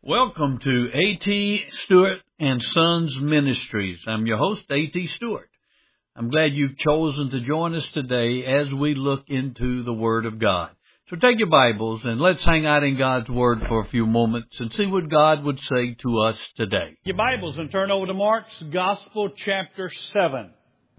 Welcome to A.T. Stewart and Sons Ministries. I'm your host, A.T. Stewart. I'm glad you've chosen to join us today as we look into the Word of God. So take your Bibles and let's hang out in God's Word for a few moments and see what God would say to us today. Your Bibles and turn over to Mark's Gospel, chapter 7.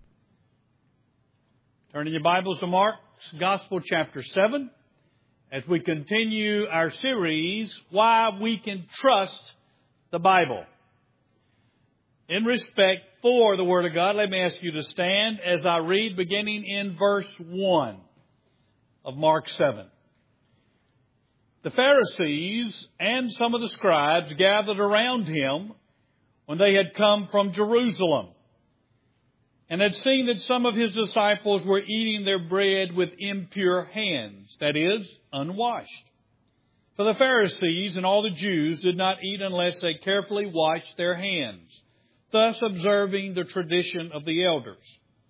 Turn in your Bibles to Mark's Gospel, chapter 7. As we continue our series, Why We Can Trust the Bible. In respect for the Word of God, let me ask you to stand as I read beginning in verse 1 of Mark 7. The Pharisees and some of the scribes gathered around him when they had come from Jerusalem, and had seen that some of his disciples were eating their bread with impure hands, that is, unwashed. For the Pharisees and all the Jews did not eat unless they carefully washed their hands, thus observing the tradition of the elders.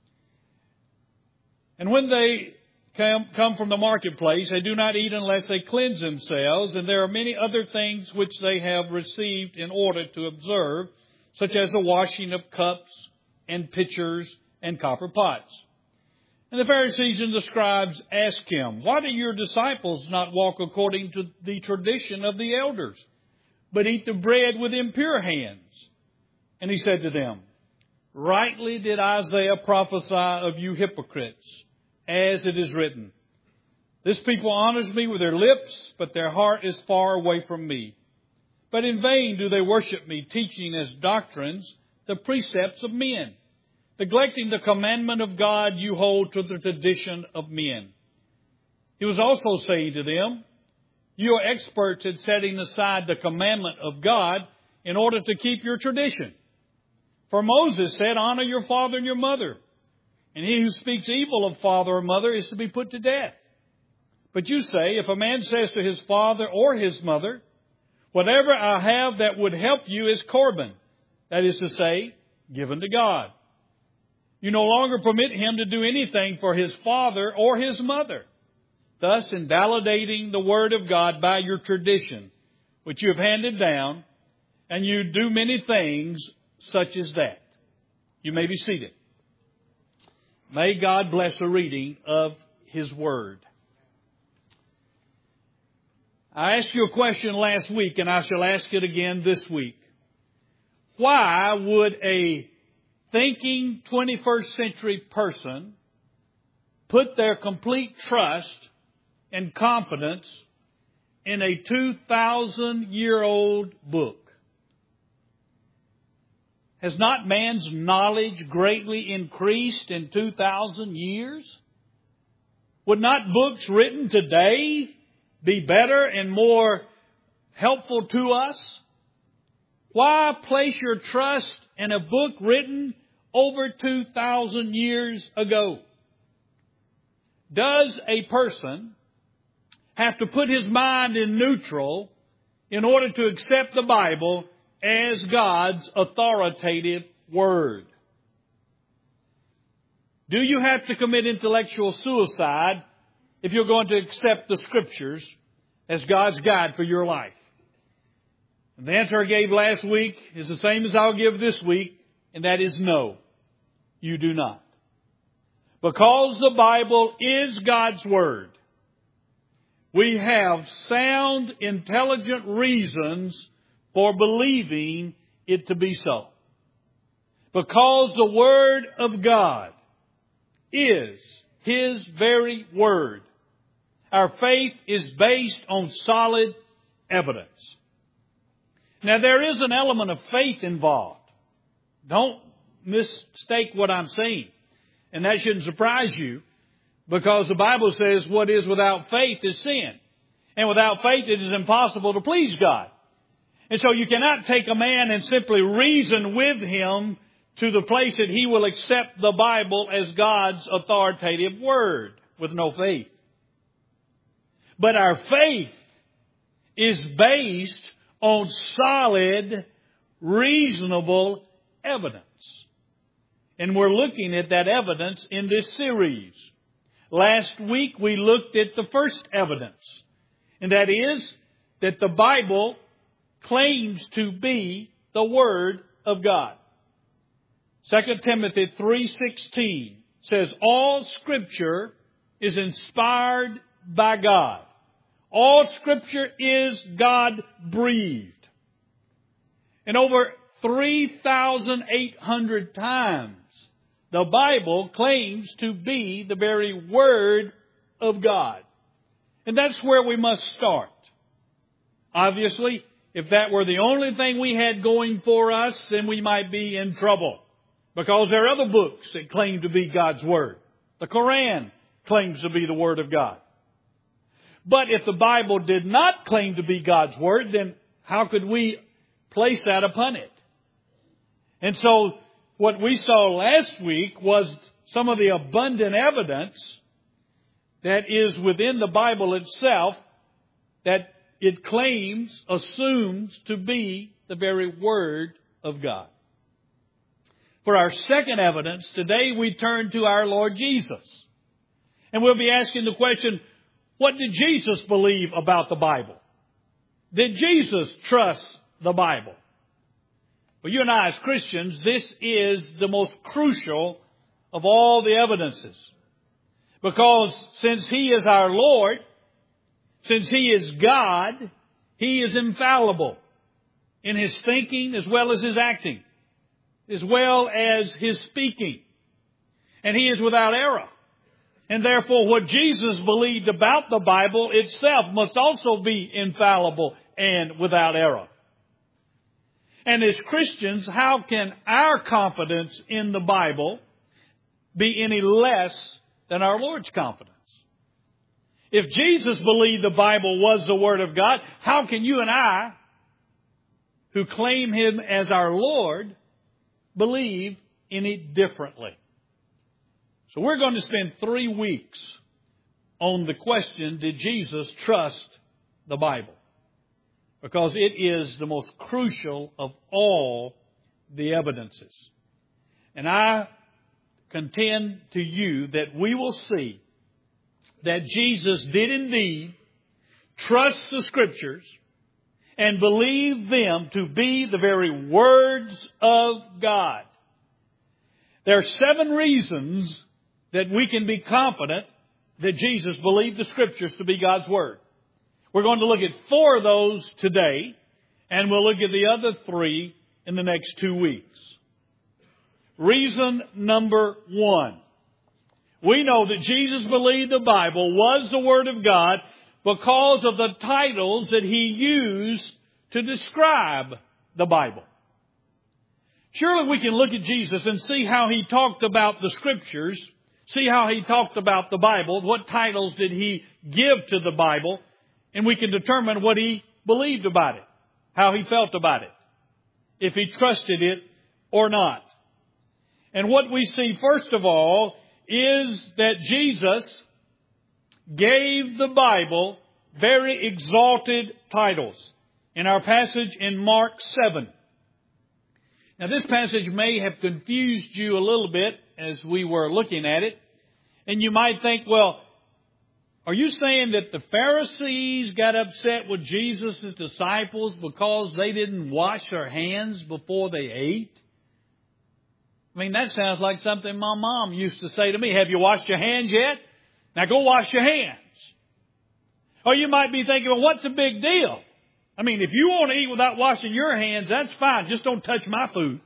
And when they come from the marketplace, they do not eat unless they cleanse themselves, and there are many other things which they have received in order to observe, such as the washing of cups and pitchers and copper pots. And the Pharisees and the scribes asked him, Why do your disciples not walk according to the tradition of the elders, but eat the bread with impure hands? And he said to them, Rightly did Isaiah prophesy of you hypocrites, as it is written, This people honors me with their lips, but their heart is far away from me. But in vain do they worship me, teaching as doctrines the precepts of men. Neglecting the commandment of God, you hold to the tradition of men. He was also saying to them, You are experts at setting aside the commandment of God in order to keep your tradition. For Moses said, Honor your father and your mother, and he who speaks evil of father or mother is to be put to death. But you say, if a man says to his father or his mother, Whatever I have that would help you is Corban, that is to say, given to God. You no longer permit him to do anything for his father or his mother, thus invalidating the word of God by your tradition, which you have handed down, and you do many things such as that. You may be seated. May God bless the reading of His Word. I asked you a question last week, and I shall ask it again this week. Why would a thinking 21st century person put their complete trust and confidence in a 2,000-year-old book? Has not man's knowledge greatly increased in 2,000 years? Would not books written today be better and more helpful to us? Why place your trust in a book written over 2,000 years ago? Does a person have to put his mind in neutral in order to accept the Bible as God's authoritative Word? Do you have to commit intellectual suicide if you're going to accept the Scriptures as God's guide for your life? And the answer I gave last week is the same as I'll give this week, and that is no, you do not. Because the Bible is God's Word, we have sound, intelligent reasons for believing it to be so. Because the Word of God is His very Word, our faith is based on solid evidence. Now, there is an element of faith involved. Don't mistake what I'm saying. And that shouldn't surprise you, because the Bible says what is without faith is sin. And without faith it is impossible to please God. And so you cannot take a man and simply reason with him to the place that he will accept the Bible as God's authoritative Word with no faith. But our faith is based on solid, reasonable evidence. And we're looking at that evidence in this series. Last week we looked at the first evidence, and that is that the Bible claims to be the Word of God. 2 Timothy 3:16 says, all Scripture is inspired by God. All Scripture is God-breathed. And over 3,800 times, the Bible claims to be the very Word of God. And that's where we must start. Obviously, if that were the only thing we had going for us, then we might be in trouble. Because there are other books that claim to be God's Word. The Koran claims to be the Word of God. But if the Bible did not claim to be God's Word, then how could we place that upon it? And so what we saw last week was some of the abundant evidence that is within the Bible itself that it claims, assumes to be the very Word of God. For our second evidence, today we turn to our Lord Jesus. And we'll be asking the question, what did Jesus believe about the Bible? Did Jesus trust the Bible? Well, you and I as Christians, this is the most crucial of all the evidences. Because since He is our Lord, since He is God, He is infallible in His thinking as well as His acting, as well as His speaking. And He is without error. And therefore what Jesus believed about the Bible itself must also be infallible and without error. And as Christians, how can our confidence in the Bible be any less than our Lord's confidence? If Jesus believed the Bible was the Word of God, how can you and I, who claim Him as our Lord, believe any differently? So we're going to spend 3 weeks on the question, did Jesus trust the Bible? Because it is the most crucial of all the evidences. And I contend to you that we will see that Jesus did indeed trust the Scriptures and believe them to be the very words of God. There are 7 reasons that we can be confident that Jesus believed the Scriptures to be God's Word. We're going to look at 4 of those today, and we'll look at the other 3 in the next 2 weeks. Reason number 1. We know that Jesus believed the Bible was the Word of God because of the titles that He used to describe the Bible. Surely we can look at Jesus and see how He talked about the Scriptures, see how He talked about the Bible, what titles did He give to the Bible, and we can determine what He believed about it, how He felt about it, if He trusted it or not. And what we see, first of all, is that Jesus gave the Bible very exalted titles in our passage in Mark 7. Now, this passage may have confused you a little bit as we were looking at it. And you might think, well, are you saying that the Pharisees got upset with Jesus' disciples because they didn't wash their hands before they ate? I mean, that sounds like something my mom used to say to me. Have you washed your hands yet? Now go wash your hands. Or you might be thinking, well, what's the big deal? I mean, if you want to eat without washing your hands, that's fine. Just don't touch my food.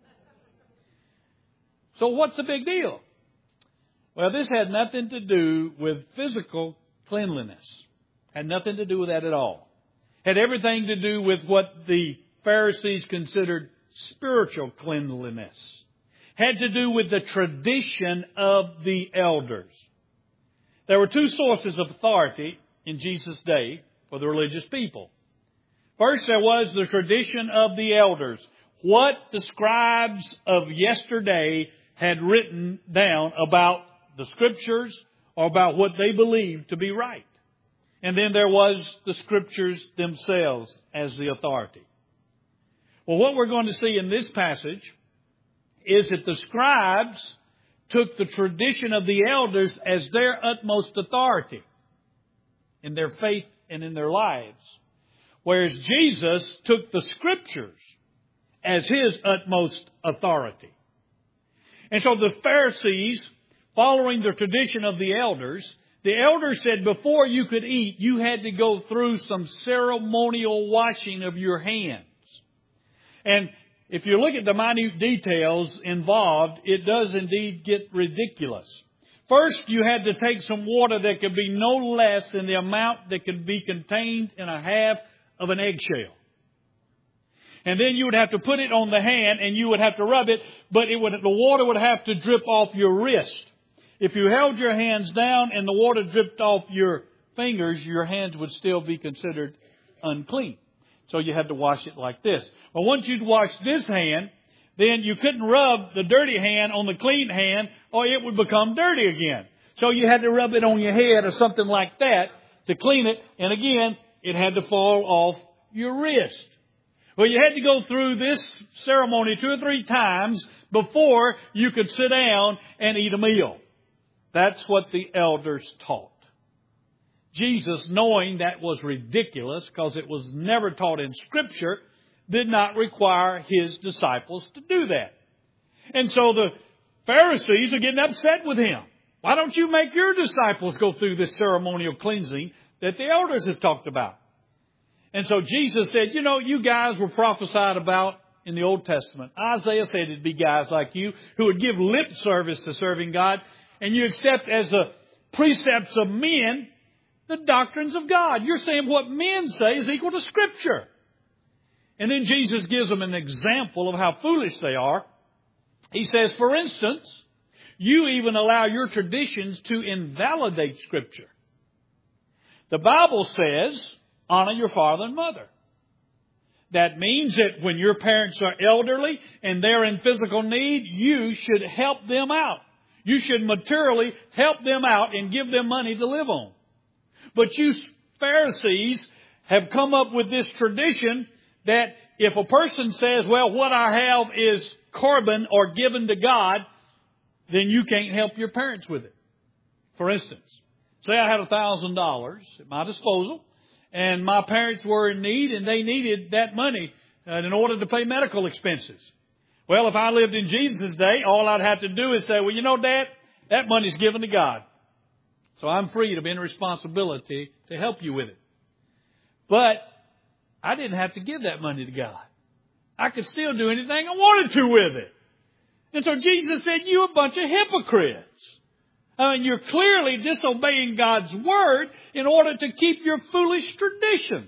So what's the big deal? Well, this had nothing to do with physical cleanliness. Had nothing to do with that at all. Had everything to do with what the Pharisees considered spiritual cleanliness. Had to do with the tradition of the elders. There were 2 sources of authority in Jesus' day for the religious people. First, there was the tradition of the elders. What the scribes of yesterday had written down about the Scriptures or about what they believed to be right. And then there was the Scriptures themselves as the authority. Well, what we're going to see in this passage is that the scribes took the tradition of the elders as their utmost authority in their faith and in their lives. Whereas Jesus took the Scriptures as His utmost authority. And so the Pharisees, following the tradition of the elders said before you could eat, you had to go through some ceremonial washing of your hands. And if you look at the minute details involved, it does indeed get ridiculous. First, you had to take some water that could be no less than the amount that could be contained in a half of an eggshell. And then you would have to put it on the hand and you would have to rub it, but the water would have to drip off your wrist. If you held your hands down and the water dripped off your fingers, your hands would still be considered unclean. So you had to wash it like this. Well, once you'd washed this hand, then you couldn't rub the dirty hand on the clean hand or it would become dirty again. So you had to rub it on your head or something like that to clean it. And again, it had to fall off your wrist. Well, you had to go through this ceremony 2 or 3 times before you could sit down and eat a meal. That's what the elders taught. Jesus, knowing that was ridiculous because it was never taught in Scripture, did not require His disciples to do that. And so the Pharisees are getting upset with Him. Why don't you make your disciples go through this ceremonial cleansing that the elders have talked about? And so Jesus said, you guys were prophesied about in the Old Testament. Isaiah said it'd be guys like you who would give lip service to serving God, and you accept as a precepts of men the doctrines of God. You're saying what men say is equal to Scripture. And then Jesus gives them an example of how foolish they are. He says, for instance, you even allow your traditions to invalidate Scripture. The Bible says, honor your father and mother. That means that when your parents are elderly and they're in physical need, you should help them out. You should materially help them out and give them money to live on. But you Pharisees have come up with this tradition that if a person says, well, what I have is Corban or given to God, then you can't help your parents with it. For instance, say I had $1,000 at my disposal and my parents were in need and they needed that money in order to pay medical expenses. Well, if I lived in Jesus' day, all I'd have to do is say, well, Dad, that money's given to God. So I'm free of any responsibility to help you with it. But I didn't have to give that money to God. I could still do anything I wanted to with it. And so Jesus said, you're a bunch of hypocrites. You're clearly disobeying God's word in order to keep your foolish traditions.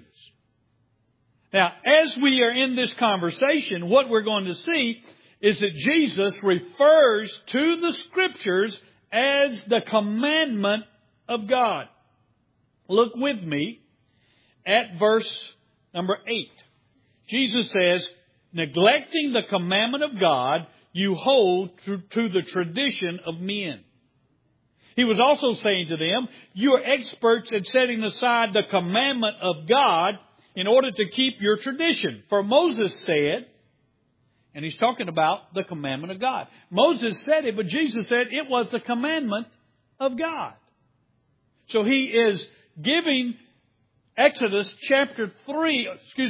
Now, as we are in this conversation, what we're going to see is that Jesus refers to the Scriptures as the commandment of God. Look with me at verse number 8. Jesus says, neglecting the commandment of God, you hold to the tradition of men. He was also saying to them, you are experts at setting aside the commandment of God in order to keep your tradition. For Moses said, and he's talking about the commandment of God. Moses said it, but Jesus said it was the commandment of God. So he is giving Exodus chapter 20,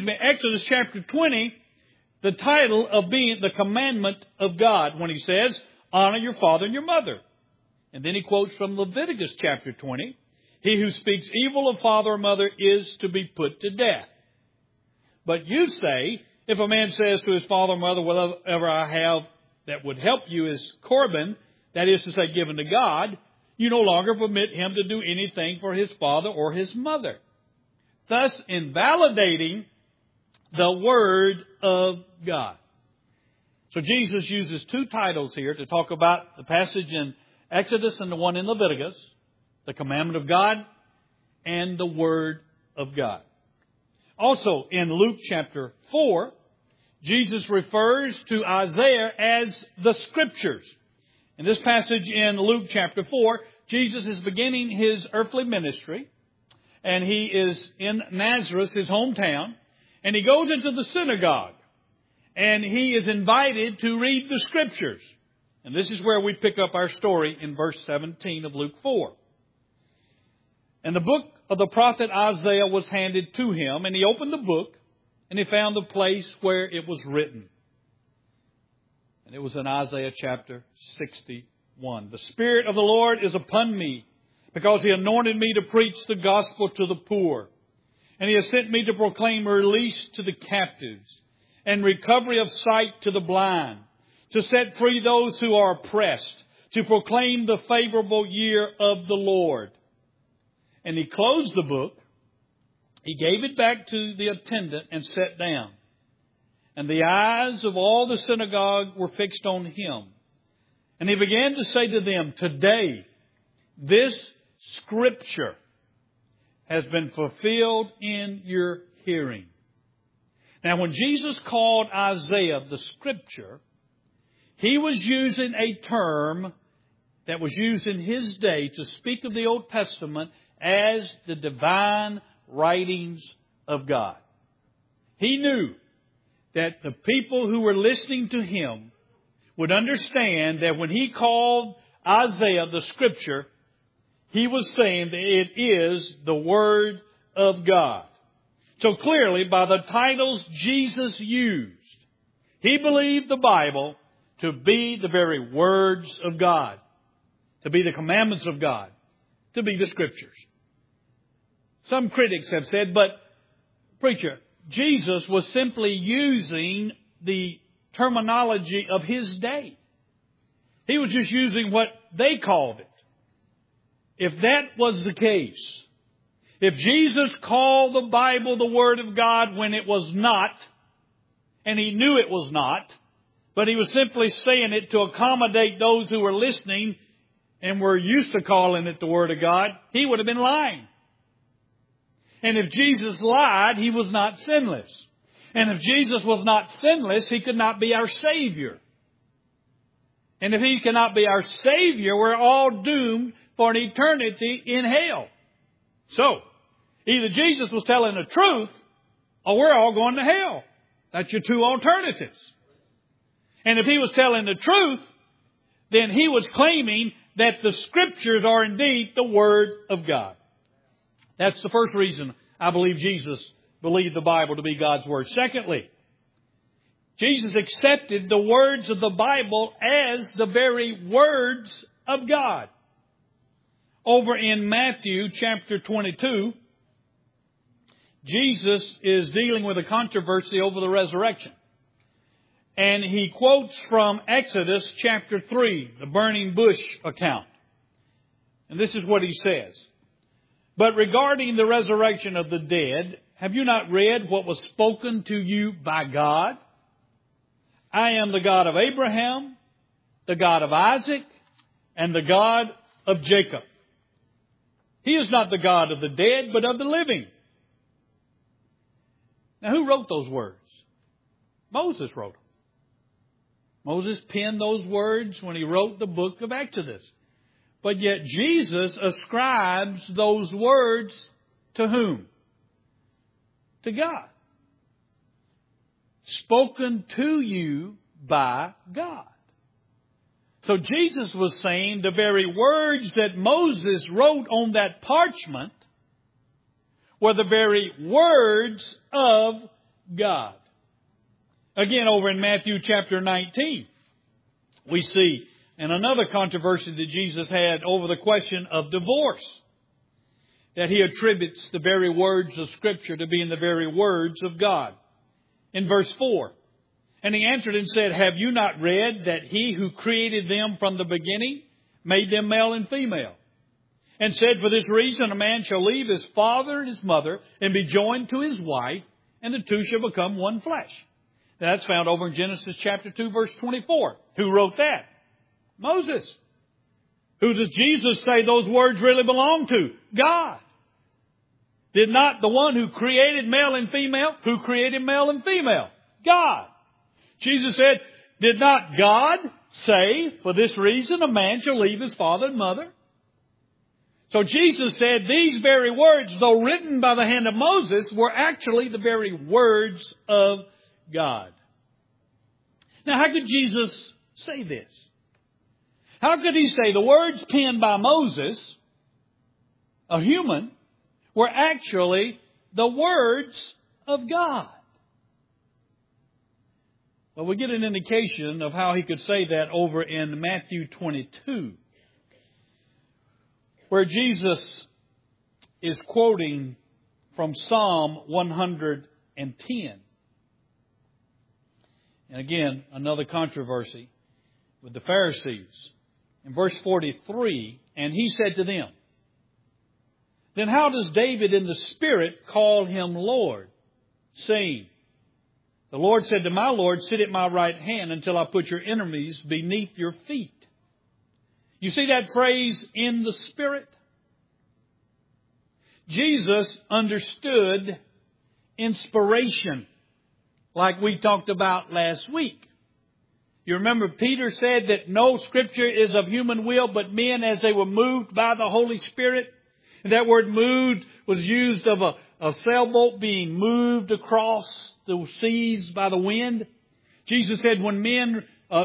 the title of being the commandment of God when he says, honor your father and your mother. And then he quotes from Leviticus chapter 20, he who speaks evil of father or mother is to be put to death. But you say, if a man says to his father or mother, whatever I have that would help you is Corban, that is to say given to God, you no longer permit him to do anything for his father or his mother, thus invalidating the Word of God. So Jesus uses 2 titles here to talk about the passage in Exodus and the one in Leviticus, the commandment of God and the Word of God. Also in Luke chapter 4, Jesus refers to Isaiah as the Scriptures. In this passage in Luke chapter 4, Jesus is beginning His earthly ministry, and He is in Nazareth, His hometown, and He goes into the synagogue, and He is invited to read the Scriptures. And this is where we pick up our story in verse 17 of Luke 4. And the book of the prophet Isaiah was handed to him, and he opened the book, and he found the place where it was written. And it was in Isaiah chapter 61. The Spirit of the Lord is upon me, because He anointed me to preach the gospel to the poor. And He has sent me to proclaim release to the captives, and recovery of sight to the blind, to set free those who are oppressed, to proclaim the favorable year of the Lord. And he closed the book. He gave it back to the attendant and sat down. And the eyes of all the synagogue were fixed on him. And he began to say to them, today, this scripture has been fulfilled in your hearing. Now, when Jesus called Isaiah the scripture, He was using a term that was used in His day to speak of the Old Testament as the divine writings of God. He knew that the people who were listening to Him would understand that when He called Isaiah the scripture, He was saying that it is the Word of God. So clearly, by the titles Jesus used, He believed the Bible to be the very words of God, to be the commandments of God, to be the Scriptures. Some critics have said, but preacher, Jesus was simply using the terminology of His day. He was just using what they called it. If that was the case, if Jesus called the Bible the Word of God when it was not, and He knew it was not, but He was simply saying it to accommodate those who were listening and were used to calling it the Word of God, He would have been lying. And if Jesus lied, He was not sinless. And if Jesus was not sinless, He could not be our Savior. And if He cannot be our Savior, we're all doomed for an eternity in hell. So, either Jesus was telling the truth, or we're all going to hell. That's your two alternatives. And if He was telling the truth, then He was claiming that the Scriptures are indeed the Word of God. That's the first reason I believe Jesus believed the Bible to be God's Word. Secondly, Jesus accepted the words of the Bible as the very words of God. Over in Matthew chapter 22, Jesus is dealing with a controversy over the resurrection. And He quotes from Exodus chapter 3, the burning bush account. And this is what He says. But regarding the resurrection of the dead, have you not read what was spoken to you by God? I am the God of Abraham, the God of Isaac, and the God of Jacob. He is not the God of the dead, but of the living. Now, who wrote those words? Moses wrote them. Moses penned those words when he wrote the book of Exodus. But yet Jesus ascribes those words to whom? To God. Spoken to you by God. So Jesus was saying the very words that Moses wrote on that parchment were the very words of God. Again, over in Matthew chapter 19, we see in another controversy that Jesus had over the question of divorce, that He attributes the very words of Scripture to being the very words of God. In verse 4, and He answered and said, have you not read that He who created them from the beginning made them male and female? And said, for this reason a man shall leave his father and his mother and be joined to his wife, and the two shall become one flesh. That's found over in Genesis chapter 2, verse 24. Who wrote that? Moses. Who does Jesus say those words really belong to? God. Did not the one who created male and female? Who created male and female? God. Jesus said, did not God say, for this reason a man shall leave his father and mother? So Jesus said these very words, though written by the hand of Moses, were actually the very words of God. Now, how could Jesus say this? How could He say the words penned by Moses, a human, were actually the words of God. Well, we get an indication of how he could say that over in Matthew 22, where Jesus is quoting from Psalm 110. And again, another controversy with the Pharisees. In verse 43, and he said to them, then how does David in the Spirit call him Lord, saying, the Lord said to my Lord, sit at my right hand until I put your enemies beneath your feet. You see that phrase, in the Spirit? Jesus understood inspiration, like we talked about last week. You remember Peter said that no Scripture is of human will, but men as they were moved by the Holy Spirit. And that word moved was used of a sailboat being moved across the seas by the wind. Peter said when men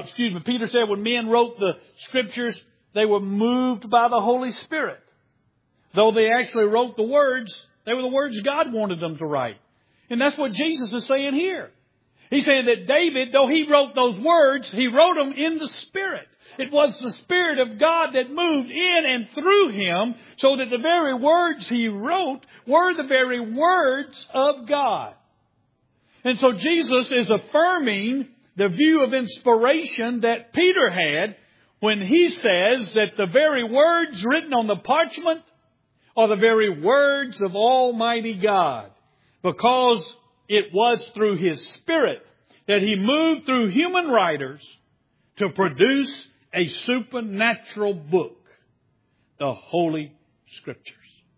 wrote the Scriptures, they were moved by the Holy Spirit. Though they actually wrote the words, they were the words God wanted them to write. And that's what Jesus is saying here. He's saying that David, though he wrote those words, he wrote them in the Spirit. It was the Spirit of God that moved in and through him so that the very words he wrote were the very words of God. And so Jesus is affirming the view of inspiration that Peter had when he says that the very words written on the parchment are the very words of Almighty God, because it was through His Spirit that He moved through human writers to produce a supernatural book, the Holy Scriptures.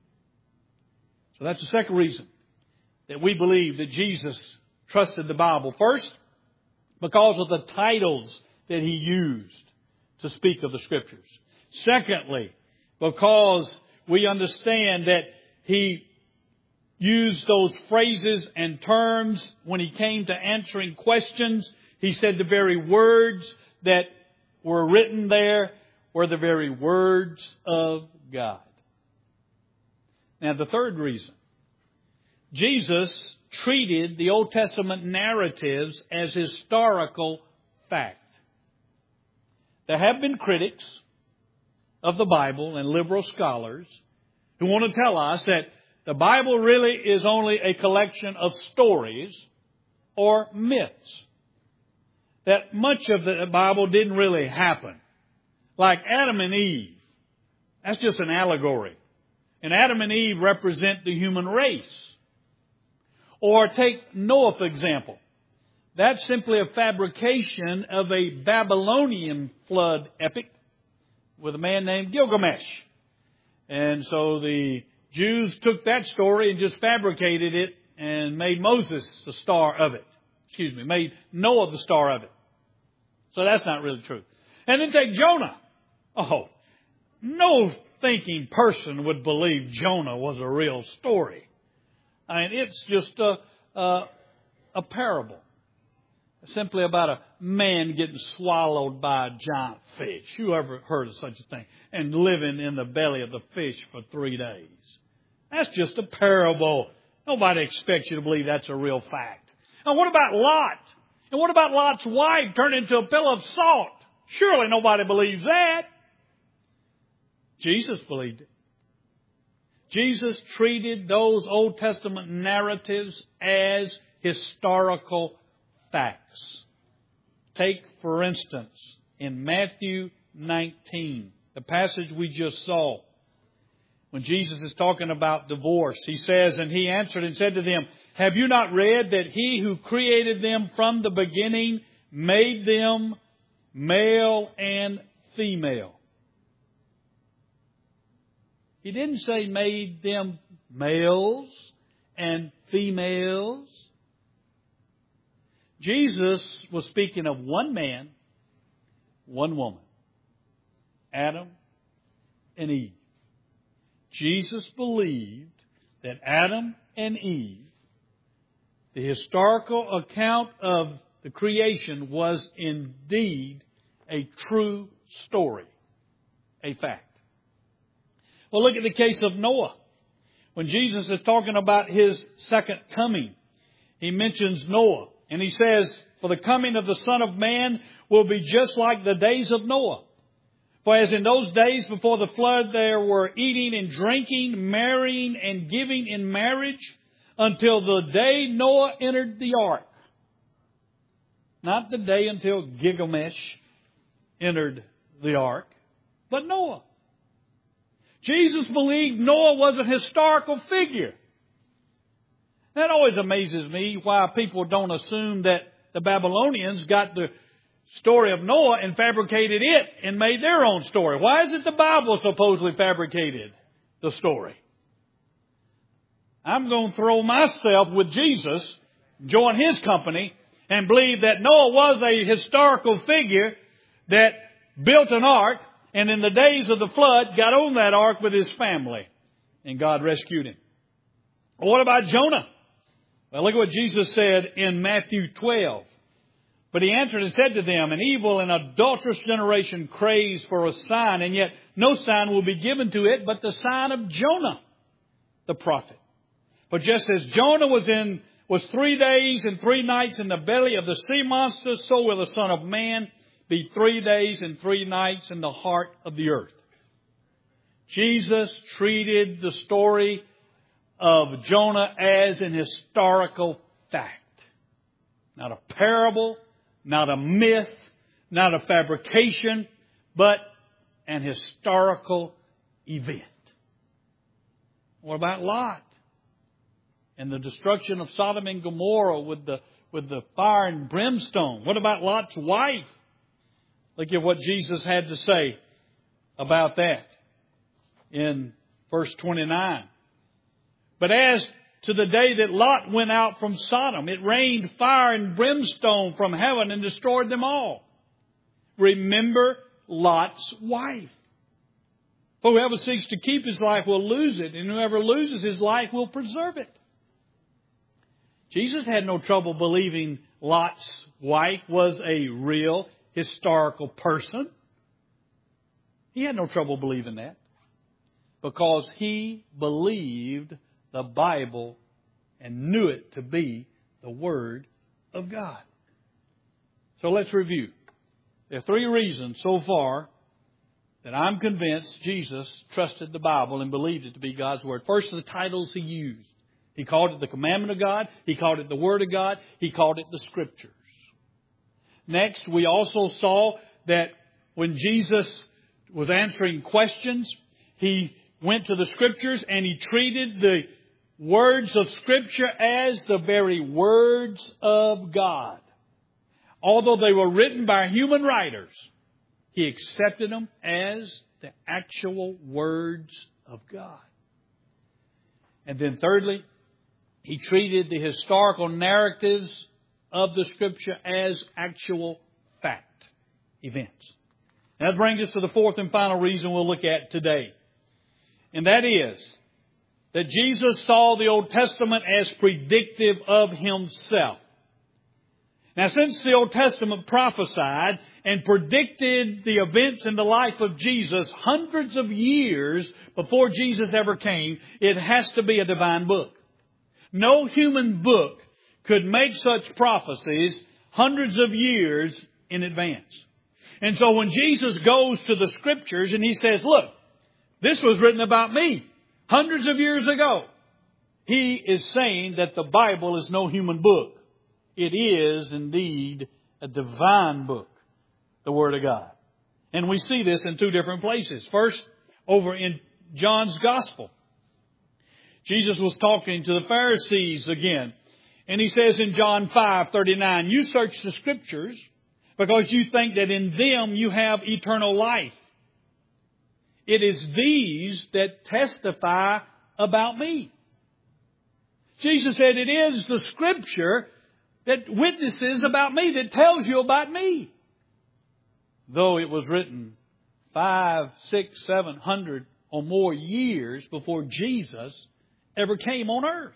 So that's the second reason that we believe that Jesus trusted the Bible. First, because of the titles that He used to speak of the Scriptures. Secondly, because we understand that He used those phrases and terms when He came to answering questions. He said the very words that were written there were the very words of God. Now, the third reason. Jesus treated the Old Testament narratives as historical fact. There have been critics of the Bible and liberal scholars who want to tell us that the Bible really is only a collection of stories or myths. That much of the Bible didn't really happen. Like Adam and Eve. That's just an allegory. And Adam and Eve represent the human race. Or take Noah, for example. That's simply a fabrication of a Babylonian flood epic with a man named Gilgamesh. And so the Jews took that story and just fabricated it and made Moses the star of it. Made Noah the star of it. So that's not really true. And then take Jonah. Oh, no thinking person would believe Jonah was a real story. I mean, it's just a parable. Simply about a man getting swallowed by a giant fish. Who ever heard of such a thing? And living in the belly of the fish for 3 days. That's just a parable. Nobody expects you to believe that's a real fact. Now, what about Lot? And what about Lot's wife turned into a pillar of salt? Surely nobody believes that. Jesus believed it. Jesus treated those Old Testament narratives as historical facts. Take, for instance, in Matthew 19, the passage we just saw, when Jesus is talking about divorce, He says, and He answered and said to them, have you not read that He who created them from the beginning made them male and female? He didn't say made them males and females. Jesus was speaking of one man, one woman, Adam and Eve. Jesus believed that Adam and Eve, the historical account of the creation, was indeed a true story, a fact. Well, look at the case of Noah. when Jesus is talking about His second coming, He mentions Noah. And He says, for the coming of the Son of Man will be just like the days of Noah. For as in those days before the flood, there were eating and drinking, marrying and giving in marriage until the day Noah entered the ark. Not the day until Gilgamesh entered the ark, but Noah. Jesus believed Noah was a historical figure. That always amazes me why people don't assume that the Babylonians got the story of Noah and fabricated it and made their own story. Why is it the Bible supposedly fabricated the story? I'm going to throw myself with Jesus, join His company, and believe that Noah was a historical figure that built an ark and in the days of the flood got on that ark with his family and God rescued him. Well, what about Jonah? Well, look at what Jesus said in Matthew 12. But He answered and said to them, an evil and adulterous generation craves for a sign, and yet no sign will be given to it but the sign of Jonah, the prophet. For just as Jonah was 3 days and 3 nights in the belly of the sea monster, so will the Son of Man be 3 days and 3 nights in the heart of the earth. Jesus treated the story of Jonah as an historical fact. Not a parable, not a myth, not a fabrication, but an historical event. What about Lot? And the destruction of Sodom and Gomorrah with the fire and brimstone. What about Lot's wife? Look at what Jesus had to say about that in verse 29. But as to the day that Lot went out from Sodom, it rained fire and brimstone from heaven and destroyed them all. Remember Lot's wife. For whoever seeks to keep his life will lose it, and whoever loses his life will preserve it. Jesus had no trouble believing Lot's wife was a real historical person. He had no trouble believing that because he believed the Bible and knew it to be the Word of God. So let's review. There are 3 reasons so far that I'm convinced Jesus trusted the Bible and believed it to be God's Word. First, the titles He used. He called it the commandment of God. He called it the Word of God. He called it the Scriptures. Next, we also saw that when Jesus was answering questions, He went to the Scriptures and He treated the words of Scripture as the very words of God. Although they were written by human writers, He accepted them as the actual words of God. And then thirdly, He treated the historical narratives of the Scripture as actual fact events. And that brings us to the 4th and final reason we'll look at today. And that is that Jesus saw the Old Testament as predictive of Himself. Now, since the Old Testament prophesied and predicted the events in the life of Jesus hundreds of years before Jesus ever came, it has to be a divine book. No human book could make such prophecies hundreds of years in advance. And so when Jesus goes to the Scriptures and He says, look, this was written about me hundreds of years ago, He is saying that the Bible is no human book. It is indeed a divine book, the Word of God. And we see this in 2 different places. First, over in John's Gospel. Jesus was talking to the Pharisees again. And He says in John 5:39, you search the Scriptures because you think that in them you have eternal life. It is these that testify about me. Jesus said it is the Scripture that witnesses about me, that tells you about me. Though it was written 500, 600, 700 or more years before Jesus ever came on earth.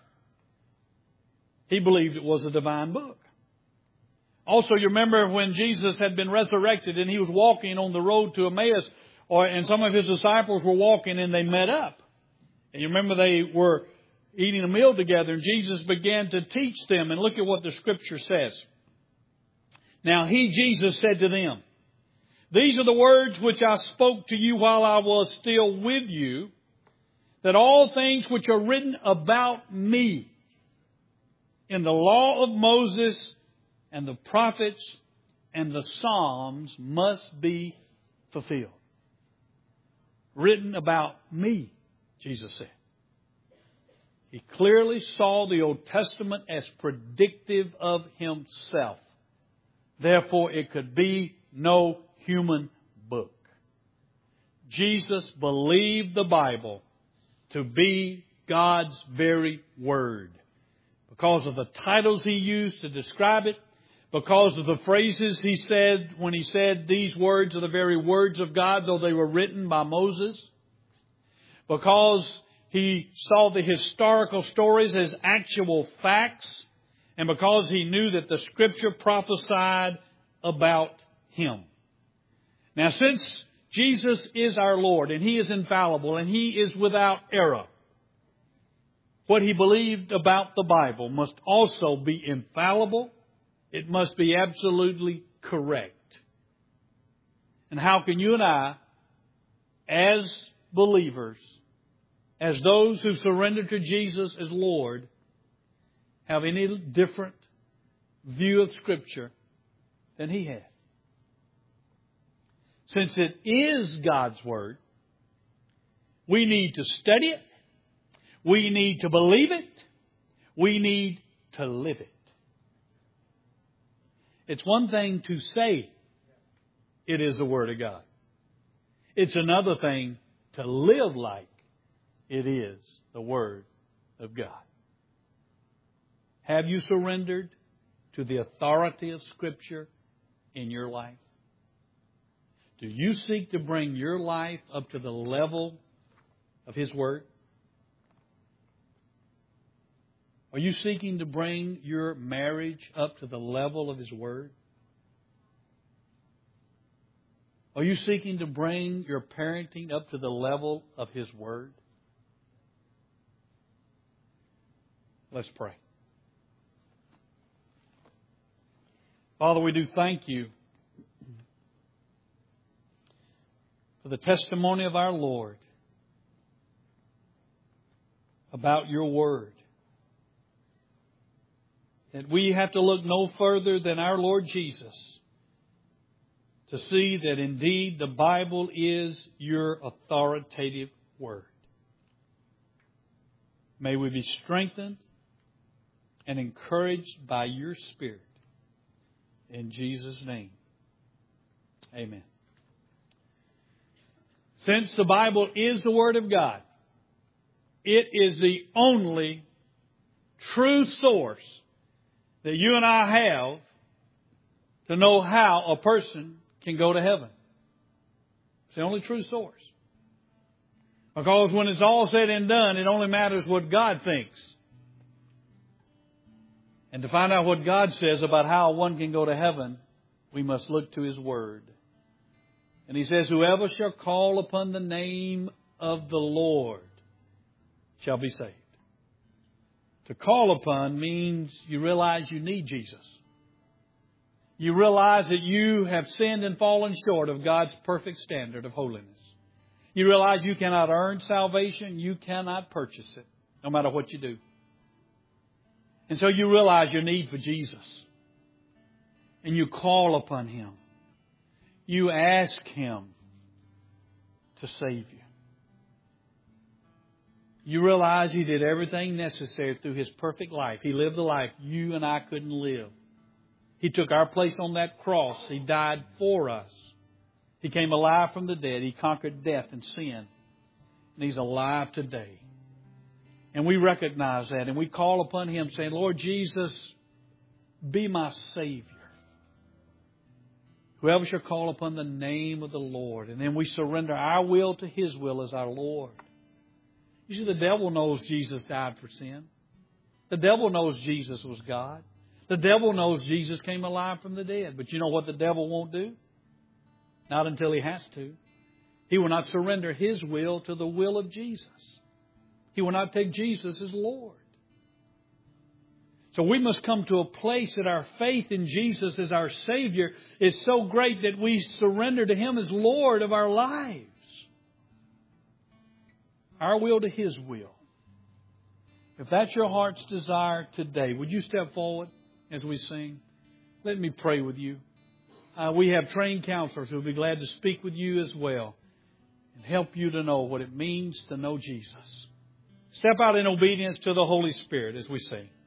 He believed it was a divine book. Also, you remember when Jesus had been resurrected and He was walking on the road to Emmaus, and some of His disciples were walking and they met up. And you remember they were eating a meal together, and Jesus began to teach them. And look at what the Scripture says. Now He, Jesus, said to them, "These are the words which I spoke to you while I was still with you, that all things which are written about me in the law of Moses and the prophets and the Psalms must be fulfilled." Written about me, Jesus said. He clearly saw the Old Testament as predictive of Himself. Therefore, it could be no human book. Jesus believed the Bible to be God's very Word. Because of the titles He used to describe it, because of the phrases He said when He said these words are the very words of God, though they were written by Moses. Because He saw the historical stories as actual facts. And because He knew that the Scripture prophesied about Him. Now, since Jesus is our Lord and He is infallible and He is without error, what He believed about the Bible must also be infallible. It must be absolutely correct. And how can you and I, as believers, as those who surrender to Jesus as Lord, have any different view of Scripture than He had? Since it is God's Word, we need to study it. We need to believe it. We need to live it. It's one thing to say it is the Word of God. It's another thing to live like it is the Word of God. Have you surrendered to the authority of Scripture in your life? Do you seek to bring your life up to the level of His Word? Are you seeking to bring your marriage up to the level of His Word? Are you seeking to bring your parenting up to the level of His Word? Let's pray. Father, we do thank You for the testimony of our Lord about Your Word. That we have to look no further than our Lord Jesus to see that indeed the Bible is Your authoritative Word. May we be strengthened and encouraged by Your Spirit. In Jesus' name, amen. Since the Bible is the Word of God, it is the only true source that you and I have to know how a person can go to heaven. It's the only true source. Because when it's all said and done, it only matters what God thinks. And to find out what God says about how one can go to heaven, we must look to His Word. And He says, "Whoever shall call upon the name of the Lord shall be saved." To call upon means you realize you need Jesus. You realize that you have sinned and fallen short of God's perfect standard of holiness. You realize you cannot earn salvation. You cannot purchase it, no matter what you do. And so you realize your need for Jesus. And you call upon Him. You ask Him to save you. You realize He did everything necessary through His perfect life. He lived a life you and I couldn't live. He took our place on that cross. He died for us. He came alive from the dead. He conquered death and sin. And He's alive today. And we recognize that. And we call upon Him saying, "Lord Jesus, be my Savior. Whoever shall call upon the name of the Lord." And then we surrender our will to His will as our Lord. You see, the devil knows Jesus died for sin. The devil knows Jesus was God. The devil knows Jesus came alive from the dead. But you know what the devil won't do? Not until he has to. He will not surrender his will to the will of Jesus. He will not take Jesus as Lord. So we must come to a place that our faith in Jesus as our Savior is so great that we surrender to Him as Lord of our lives. Our will to His will. If that's your heart's desire today, would you step forward as we sing? Let me pray with you. We have trained counselors who will be glad to speak with you as well and help you to know what it means to know Jesus. Step out in obedience to the Holy Spirit as we sing.